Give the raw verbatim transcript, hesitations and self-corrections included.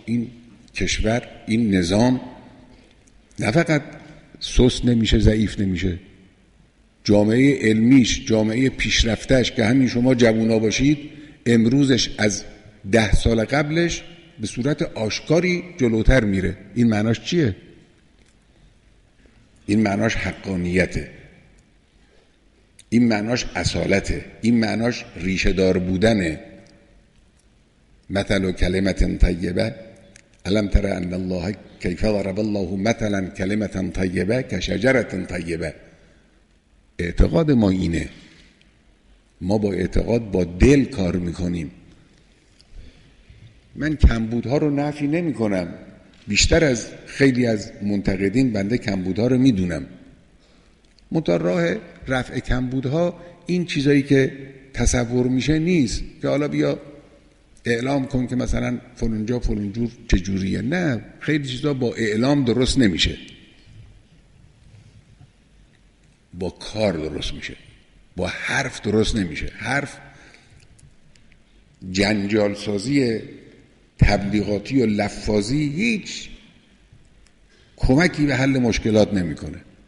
این کشور، این نظام نه فقط سست نمیشه، ضعیف نمیشه، جامعه علمیش، جامعه پیشرفتش که همین شما جوونا باشید، امروزش از ده سال قبلش به صورت آشکاری جلوتر میره. این معناش چیه؟ این معناش حقانیته، این معناش اصالته، این معناش ریشه دار بودنه. مثل کلمت طیبه الم تر ان الله کیف ضرب الله مثلا کلمت طیبه کشجره طیبه. اعتقاد ما اینه، ما با اعتقاد با دل کار میکنیم. من کمبودها رو نفی نمی کنم، بیشتر از خیلی از منتقدین بنده کمبودها رو میدونم. منتها راه رفع کمبودها این چیزایی که تصور میشه نیست که حالا بیا اعلام کن که مثلا فلانجا فلانجور چجوریه. نه، خیلی چیزا با اعلام درست نمیشه، با کار درست میشه، با حرف درست نمیشه. حرف جنجال سازی تبلیغاتی و لفاظی هیچ کمکی به حل مشکلات نمیکنه.